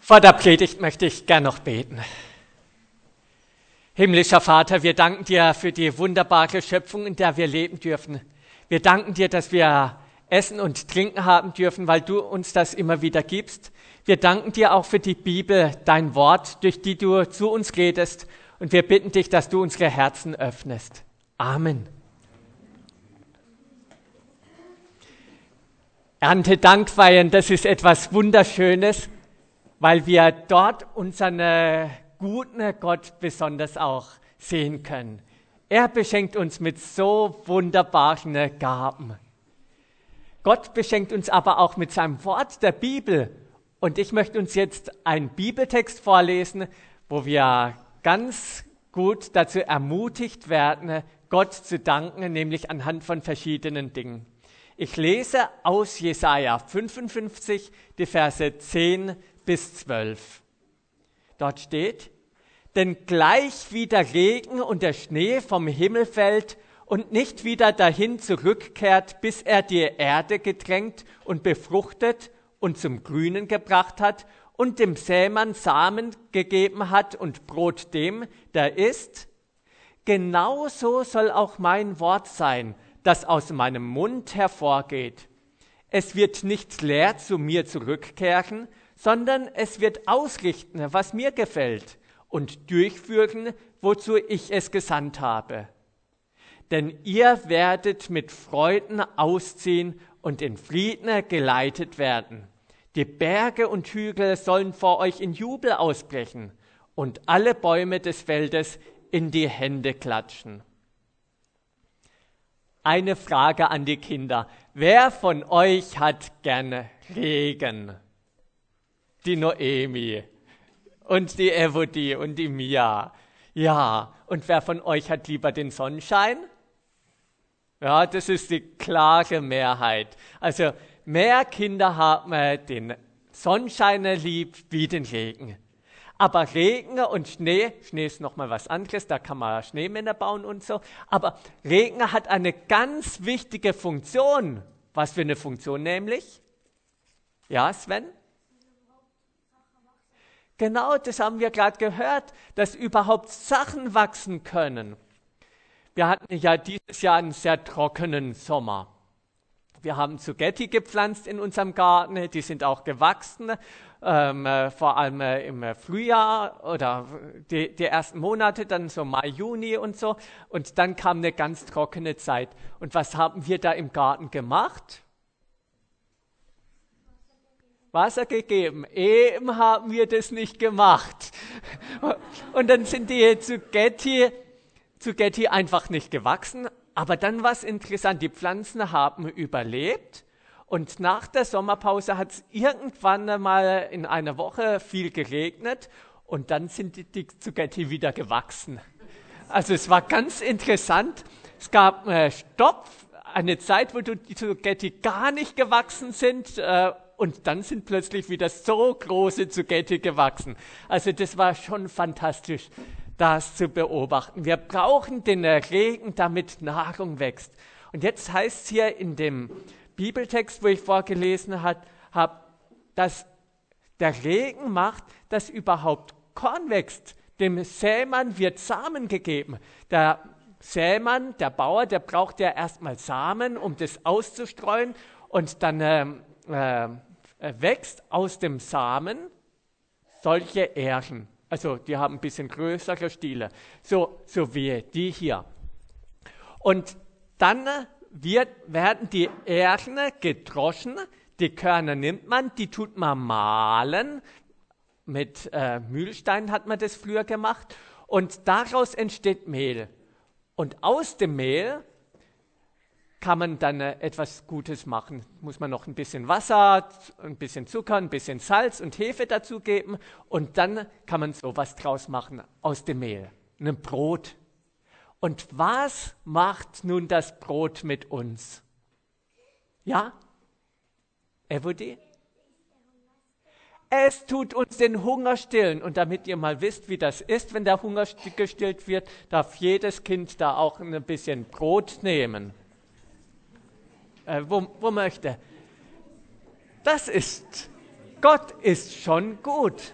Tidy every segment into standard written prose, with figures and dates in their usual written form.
Vor der Predigt möchte ich gern noch beten. Himmlischer Vater, wir danken dir für die wunderbare Schöpfung, in der wir leben dürfen. Wir danken dir, dass wir Essen und Trinken haben dürfen, weil du uns das immer wieder gibst. Wir danken dir auch für die Bibel, dein Wort, durch die du zu uns redest. Und wir bitten dich, dass du unsere Herzen öffnest. Amen. Erntedankfeiern, das ist etwas Wunderschönes, weil wir dort unseren guten Gott besonders auch sehen können. Er beschenkt uns mit so wunderbaren Gaben. Gott beschenkt uns aber auch mit seinem Wort der Bibel. Und ich möchte uns jetzt einen Bibeltext vorlesen, wo wir ganz gut dazu ermutigt werden, Gott zu danken, nämlich anhand von verschiedenen Dingen. Ich lese aus Jesaja 55, die Verse 10 bis 12. Dort steht: Denn gleich wie der Regen und der Schnee vom Himmel fällt und nicht wieder dahin zurückkehrt, bis er die Erde getränkt und befruchtet und zum Grünen gebracht hat und dem Sämann Samen gegeben hat und Brot dem, der isst, genauso soll auch mein Wort sein, das aus meinem Mund hervorgeht. Es wird nicht leer zu mir zurückkehren, sondern es wird ausrichten, was mir gefällt, und durchführen, wozu ich es gesandt habe. Denn ihr werdet mit Freuden ausziehen und in Frieden geleitet werden. Die Berge und Hügel sollen vor euch in Jubel ausbrechen und alle Bäume des Feldes in die Hände klatschen. Eine Frage an die Kinder. Wer von euch hat gerne Regen? Die Noemi und die Evodi und die Mia. Ja, und wer von euch hat lieber den Sonnenschein? Ja, das ist die klare Mehrheit. Also mehr Kinder haben den Sonnenschein lieb wie den Regen. Aber Regen und Schnee ist nochmal was anderes, da kann man Schneemänner bauen und so. Aber Regen hat eine ganz wichtige Funktion. Was für eine Funktion nämlich? Ja, Sven? Genau, das haben wir gerade gehört, dass überhaupt Sachen wachsen können. Wir hatten ja dieses Jahr einen sehr trockenen Sommer. Wir haben Zucchetti gepflanzt in unserem Garten, die sind auch gewachsen, vor allem im Frühjahr oder die ersten Monate, dann so Mai, Juni und so. Und dann kam eine ganz trockene Zeit. Und was haben wir da im Garten gemacht? Wasser gegeben. Eben haben wir das nicht gemacht. Und dann sind die Zucchetti einfach nicht gewachsen. Aber dann war es interessant, die Pflanzen haben überlebt. Und nach der Sommerpause hat es irgendwann mal in einer Woche viel geregnet. Und dann sind die Zucchetti wieder gewachsen. Also es war ganz interessant. Es gab eine Zeit, wo die Zucchetti gar nicht gewachsen sind. Und dann sind plötzlich wieder so große Zucchetti gewachsen. Also das war schon fantastisch, das zu beobachten. Wir brauchen den Regen, damit Nahrung wächst. Und jetzt heißt es hier in dem Bibeltext, wo ich vorgelesen habe, dass der Regen macht, dass überhaupt Korn wächst. Dem Sämann wird Samen gegeben. Der Sämann, der Bauer, der braucht ja erstmal Samen, um das auszustreuen. Und dann wächst aus dem Samen solche Ähren. Also die haben ein bisschen größere Stiele, so wie die hier. Und dann werden die Ähren gedroschen, die Körner nimmt man, die tut man mahlen. Mit Mühlstein hat man das früher gemacht. Und daraus entsteht Mehl. Und aus dem Mehl kann man dann etwas Gutes machen. Muss man noch ein bisschen Wasser, ein bisschen Zucker, ein bisschen Salz und Hefe dazugeben und dann kann man sowas draus machen aus dem Mehl, ein Brot. Und was macht nun das Brot mit uns? Ja? Evodi? Es tut uns den Hunger stillen. Und damit ihr mal wisst, wie das ist, wenn der Hunger gestillt wird, darf jedes Kind da auch ein bisschen Brot nehmen. Wo möchte? Das ist Gott ist schon gut.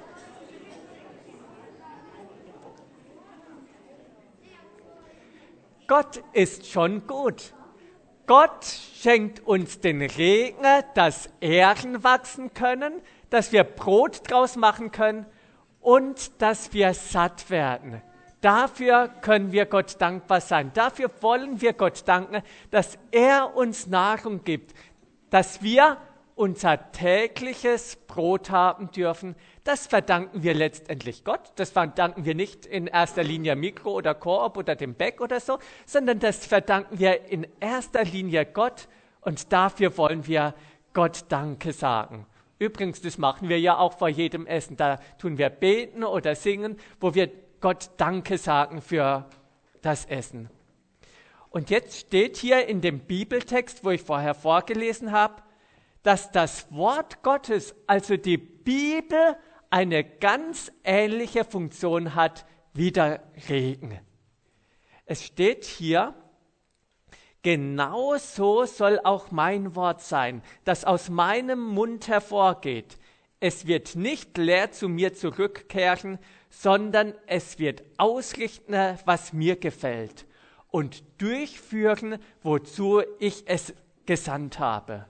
Gott ist schon gut. Gott schenkt uns den Regen, dass Ähren wachsen können, dass wir Brot draus machen können und dass wir satt werden. Dafür können wir Gott dankbar sein. Dafür wollen wir Gott danken, dass er uns Nahrung gibt, dass wir unser tägliches Brot haben dürfen. Das verdanken wir letztendlich Gott. Das verdanken wir nicht in erster Linie Mikro oder Coop oder dem Beck oder so, sondern das verdanken wir in erster Linie Gott und dafür wollen wir Gott Danke sagen. Übrigens, das machen wir ja auch vor jedem Essen. Da tun wir beten oder singen, wo wir Gott Danke sagen für das Essen. Und jetzt steht hier in dem Bibeltext, wo ich vorher vorgelesen habe, dass das Wort Gottes, also die Bibel, eine ganz ähnliche Funktion hat wie der Regen. Es steht hier, genau so soll auch mein Wort sein, das aus meinem Mund hervorgeht. Es wird nicht leer zu mir zurückkehren, sondern es wird ausrichten, was mir gefällt und durchführen, wozu ich es gesandt habe.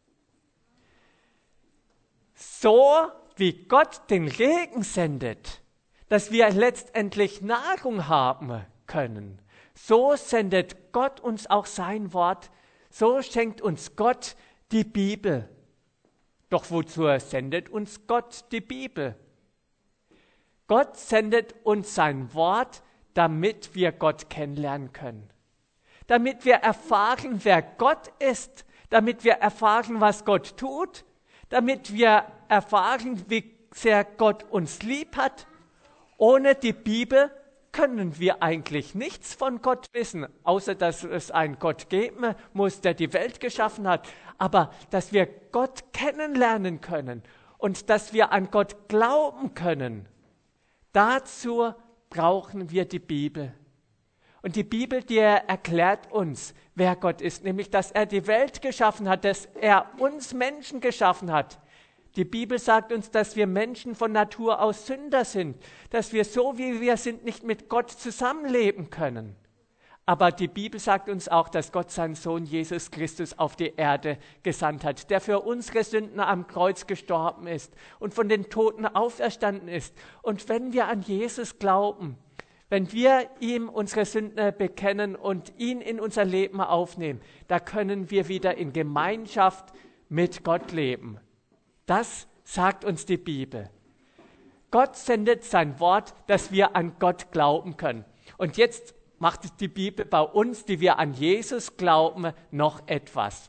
So wie Gott den Regen sendet, dass wir letztendlich Nahrung haben können, so sendet Gott uns auch sein Wort, so schenkt uns Gott die Bibel. Doch wozu sendet uns Gott die Bibel? Gott sendet uns sein Wort, damit wir Gott kennenlernen können. Damit wir erfahren, wer Gott ist, damit wir erfahren, was Gott tut, damit wir erfahren, wie sehr Gott uns lieb hat. Ohne die Bibel können wir eigentlich nichts von Gott wissen, außer dass es einen Gott geben muss, der die Welt geschaffen hat. Aber dass wir Gott kennenlernen können und dass wir an Gott glauben können, dazu brauchen wir die Bibel. Und die Bibel, die erklärt uns, wer Gott ist, nämlich, dass er die Welt geschaffen hat, dass er uns Menschen geschaffen hat. Die Bibel sagt uns, dass wir Menschen von Natur aus Sünder sind, dass wir so, wie wir sind, nicht mit Gott zusammenleben können. Aber die Bibel sagt uns auch, dass Gott seinen Sohn Jesus Christus auf die Erde gesandt hat, der für unsere Sünden am Kreuz gestorben ist und von den Toten auferstanden ist. Und wenn wir an Jesus glauben, wenn wir ihm unsere Sünden bekennen und ihn in unser Leben aufnehmen, da können wir wieder in Gemeinschaft mit Gott leben. Das sagt uns die Bibel. Gott sendet sein Wort, dass wir an Gott glauben können. Und jetzt macht die Bibel bei uns, die wir an Jesus glauben, noch etwas.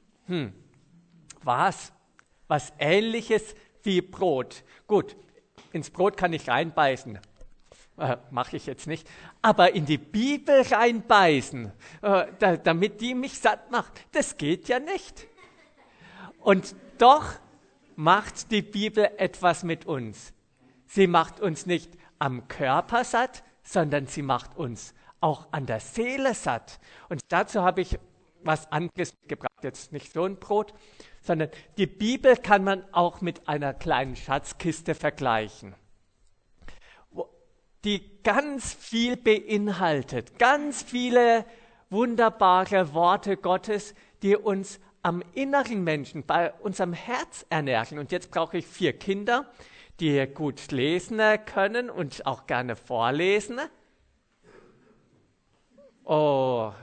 Was Ähnliches wie Brot. Gut, ins Brot kann ich reinbeißen. Mache ich jetzt nicht. Aber in die Bibel reinbeißen, damit die mich satt macht, das geht ja nicht. Und doch macht die Bibel etwas mit uns. Sie macht uns nicht am Körper satt, sondern sie macht uns auch an der Seele satt. Und dazu habe ich was anderes gebracht, jetzt nicht so ein Brot, sondern die Bibel kann man auch mit einer kleinen Schatzkiste vergleichen, die ganz viel beinhaltet, ganz viele wunderbare Worte Gottes, die uns am inneren Menschen, bei unserem Herz ernähren. Und jetzt brauche ich 4 Kinder, die gut lesen können und auch gerne vorlesen. Oh,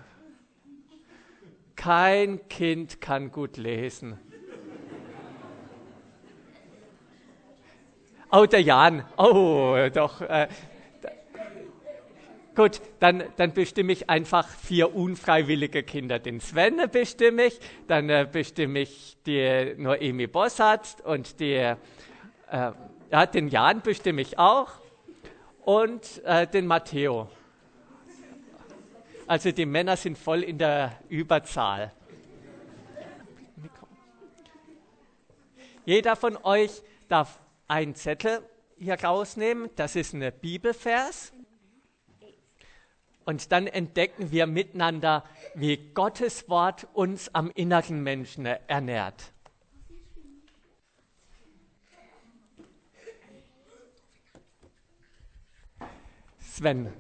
kein Kind kann gut lesen. Oh, der Jan. Oh, doch. Gut, dann bestimme ich einfach 4 unfreiwillige Kinder. Den Sven bestimme ich, dann bestimme ich die Noemi Bossart und den Jan bestimme ich auch und den Matteo. Also die Männer sind voll in der Überzahl. Jeder von euch darf einen Zettel hier rausnehmen, das ist ein Bibelvers. Und dann entdecken wir miteinander, wie Gottes Wort uns am inneren Menschen ernährt. Sven.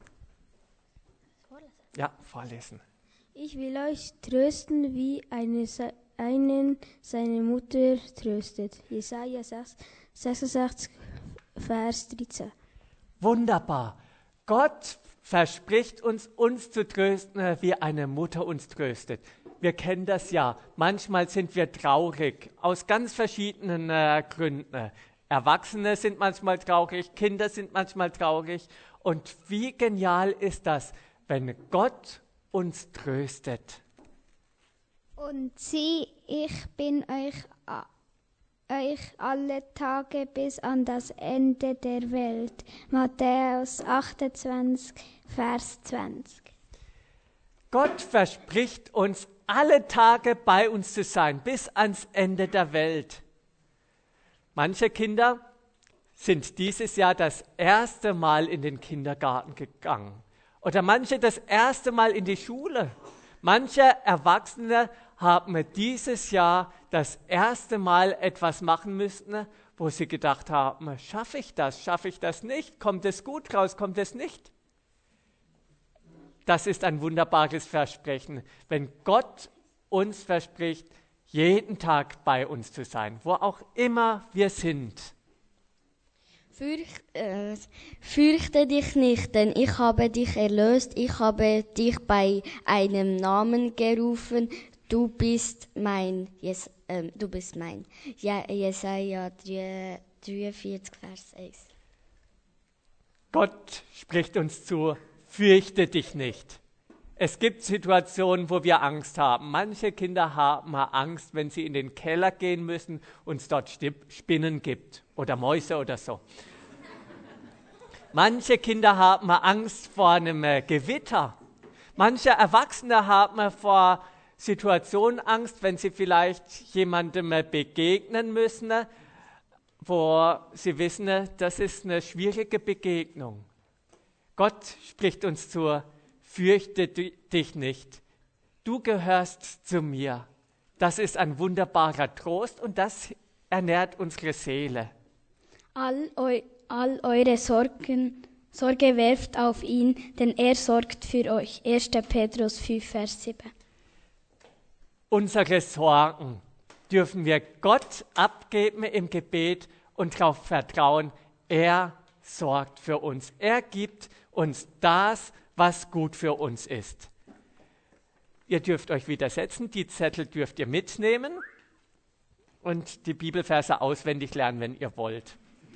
Ja, vorlesen. Ich will euch trösten, wie einen seine Mutter tröstet. Jesaja 86, Vers 13. Wunderbar. Gott verspricht uns zu trösten, wie eine Mutter uns tröstet. Wir kennen das ja. Manchmal sind wir traurig, aus ganz verschiedenen Gründen. Erwachsene sind manchmal traurig, Kinder sind manchmal traurig. Und wie genial ist das, wenn Gott uns tröstet. Und sieh, ich bin euch alle Tage bis an das Ende der Welt. Matthäus 28, Vers 20. Gott verspricht uns, alle Tage bei uns zu sein, bis ans Ende der Welt. Manche Kinder sind dieses Jahr das erste Mal in den Kindergarten gegangen. Oder manche das erste Mal in die Schule. Manche Erwachsene haben dieses Jahr das erste Mal etwas machen müssen, wo sie gedacht haben, schaffe ich das nicht, kommt es gut raus, kommt es nicht? Das ist ein wunderbares Versprechen, wenn Gott uns verspricht, jeden Tag bei uns zu sein, wo auch immer wir sind. Fürchte dich nicht, denn ich habe dich erlöst, ich habe dich bei einem Namen gerufen, du bist mein. Ja, Jesaja 43, Vers 1. Gott spricht uns zu, fürchte dich nicht. Es gibt Situationen, wo wir Angst haben. Manche Kinder haben Angst, wenn sie in den Keller gehen müssen und es dort Spinnen gibt oder Mäuse oder so. Manche Kinder haben Angst vor einem Gewitter. Manche Erwachsene haben vor Situationen Angst, wenn sie vielleicht jemandem begegnen müssen, wo sie wissen, das ist eine schwierige Begegnung. Gott spricht uns zu, fürchte dich nicht. Du gehörst zu mir. Das ist ein wunderbarer Trost und das ernährt unsere Seele. All eure Sorge werft auf ihn, denn er sorgt für euch. 1. Petrus 5, Vers 7. Unsere Sorgen dürfen wir Gott abgeben im Gebet und darauf vertrauen, er sorgt für uns. Er gibt uns das, was gut für uns ist. Ihr dürft euch widersetzen, die Zettel dürft ihr mitnehmen und die Bibelverse auswendig lernen, wenn ihr wollt.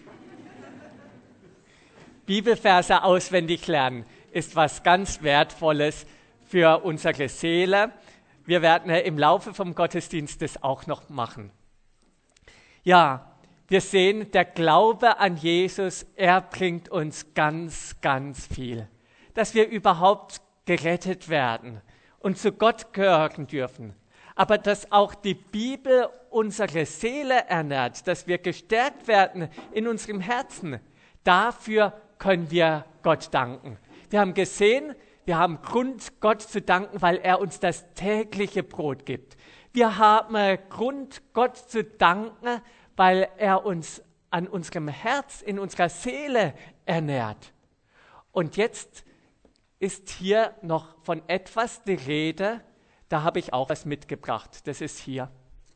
Bibelverse auswendig lernen ist was ganz Wertvolles für unsere Seele. Wir werden im Laufe vom Gottesdienst das auch noch machen. Ja, wir sehen, der Glaube an Jesus, er bringt uns ganz, ganz viel. Dass wir überhaupt gerettet werden und zu Gott gehören dürfen. Aber dass auch die Bibel unsere Seele ernährt, dass wir gestärkt werden in unserem Herzen. Dafür können wir Gott danken. Wir haben gesehen, wir haben Grund, Gott zu danken, weil er uns das tägliche Brot gibt. Wir haben Grund, Gott zu danken, weil er uns an unserem Herz, in unserer Seele ernährt. Und jetzt ist hier noch von etwas die Rede, da habe ich auch was mitgebracht. Das ist hier.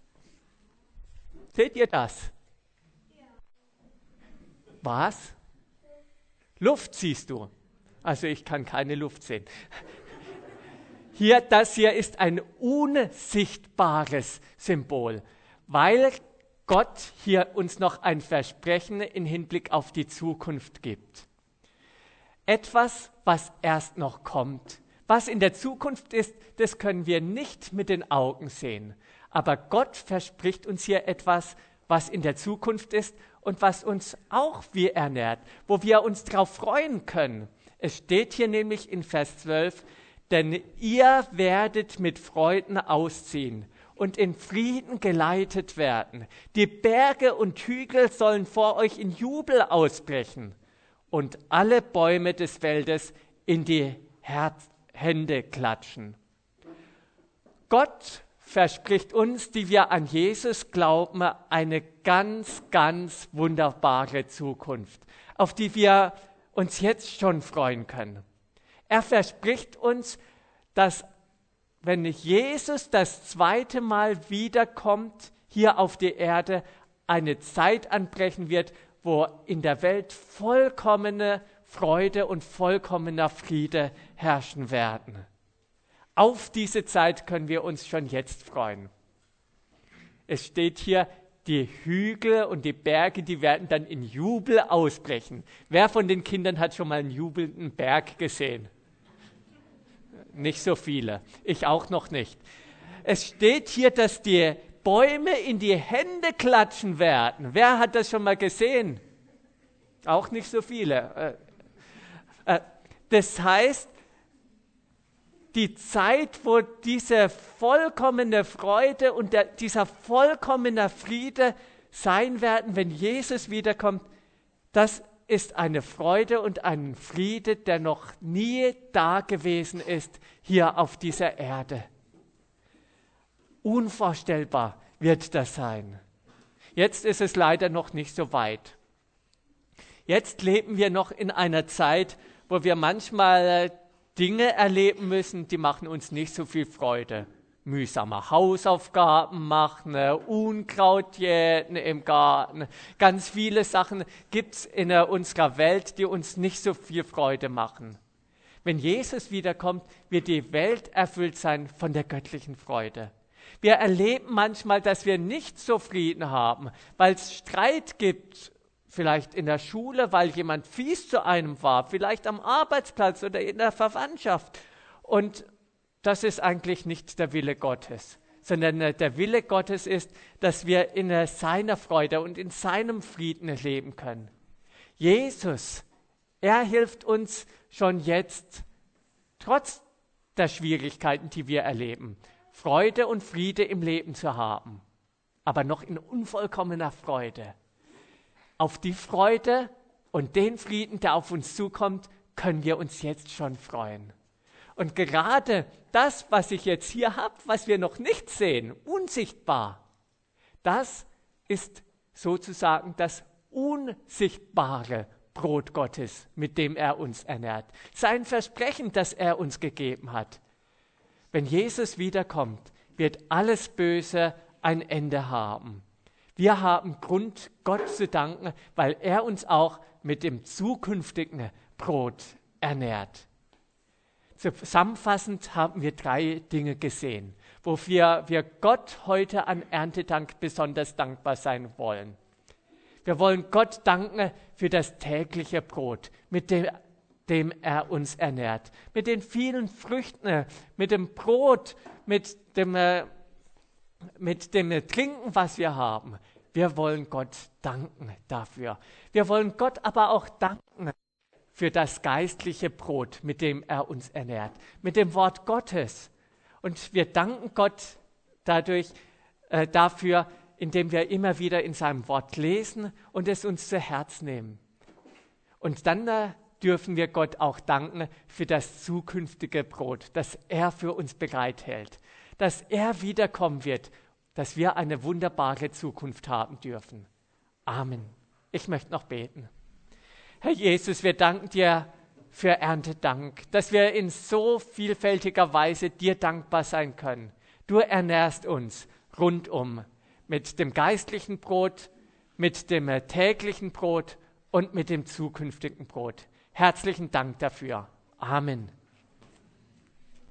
Seht ihr das? Was? Luft siehst du. Also ich kann keine Luft sehen. Das hier ist ein unsichtbares Symbol, weil Gott hier uns noch ein Versprechen im Hinblick auf die Zukunft gibt. Etwas, was erst noch kommt. Was in der Zukunft ist, das können wir nicht mit den Augen sehen. Aber Gott verspricht uns hier etwas, was in der Zukunft ist und was uns auch wie ernährt, wo wir uns darauf freuen können. Es steht hier nämlich in Vers 12, denn ihr werdet mit Freuden ausziehen und in Frieden geleitet werden. Die Berge und Hügel sollen vor euch in Jubel ausbrechen und alle Bäume des Feldes in die Hände klatschen. Gott verspricht uns, die wir an Jesus glauben, eine ganz, ganz wunderbare Zukunft, auf die wir uns jetzt schon freuen können. Er verspricht uns, dass wenn Jesus das zweite Mal wiederkommt, hier auf die Erde, eine Zeit anbrechen wird, wo in der Welt vollkommene Freude und vollkommener Friede herrschen werden. Auf diese Zeit können wir uns schon jetzt freuen. Es steht hier, die Hügel und die Berge, die werden dann in Jubel ausbrechen. Wer von den Kindern hat schon mal einen jubelnden Berg gesehen? Nicht so viele. Ich auch noch nicht. Es steht hier, dass die Bäume in die Hände klatschen werden. Wer hat das schon mal gesehen? Auch nicht so viele. Das heißt, die Zeit, wo diese vollkommene Freude und dieser vollkommene Friede sein werden, wenn Jesus wiederkommt, das ist eine Freude und ein Friede, der noch nie da gewesen ist hier auf dieser Erde. Unvorstellbar wird das sein. Jetzt ist es leider noch nicht so weit. Jetzt leben wir noch in einer Zeit, wo wir manchmal Dinge erleben müssen, die machen uns nicht so viel Freude. Mühsame Hausaufgaben machen, Unkraut jäten im Garten. Ganz viele Sachen gibt es in unserer Welt, die uns nicht so viel Freude machen. Wenn Jesus wiederkommt, wird die Welt erfüllt sein von der göttlichen Freude. Wir erleben manchmal, dass wir nicht so Frieden haben, weil es Streit gibt, vielleicht in der Schule, weil jemand fies zu einem war, vielleicht am Arbeitsplatz oder in der Verwandtschaft. Und das ist eigentlich nicht der Wille Gottes, sondern der Wille Gottes ist, dass wir in seiner Freude und in seinem Frieden leben können. Jesus, er hilft uns schon jetzt, trotz der Schwierigkeiten, die wir erleben, Freude und Friede im Leben zu haben, aber noch in unvollkommener Freude. Auf die Freude und den Frieden, der auf uns zukommt, können wir uns jetzt schon freuen. Und gerade das, was ich jetzt hier habe, was wir noch nicht sehen, unsichtbar, das ist sozusagen das unsichtbare Brot Gottes, mit dem er uns ernährt. Sein Versprechen, das er uns gegeben hat. Wenn Jesus wiederkommt, wird alles Böse ein Ende haben. Wir haben Grund, Gott zu danken, weil er uns auch mit dem zukünftigen Brot ernährt. Zusammenfassend haben wir 3 Dinge gesehen, wofür wir Gott heute an Erntedank besonders dankbar sein wollen. Wir wollen Gott danken für das tägliche Brot, mit dem er uns ernährt, mit den vielen Früchten, mit dem Brot, mit dem Trinken, was wir haben. Wir wollen Gott danken dafür. Wir wollen Gott aber auch danken für das geistliche Brot, mit dem er uns ernährt, mit dem Wort Gottes. Und wir danken Gott dafür, indem wir immer wieder in seinem Wort lesen und es uns zu Herz nehmen. Und dann dürfen wir Gott auch danken für das zukünftige Brot, das er für uns bereithält, dass er wiederkommen wird, dass wir eine wunderbare Zukunft haben dürfen. Amen. Ich möchte noch beten. Herr Jesus, wir danken dir für Erntedank, dass wir in so vielfältiger Weise dir dankbar sein können. Du ernährst uns rundum mit dem geistlichen Brot, mit dem täglichen Brot und mit dem zukünftigen Brot. Herzlichen Dank dafür. Amen.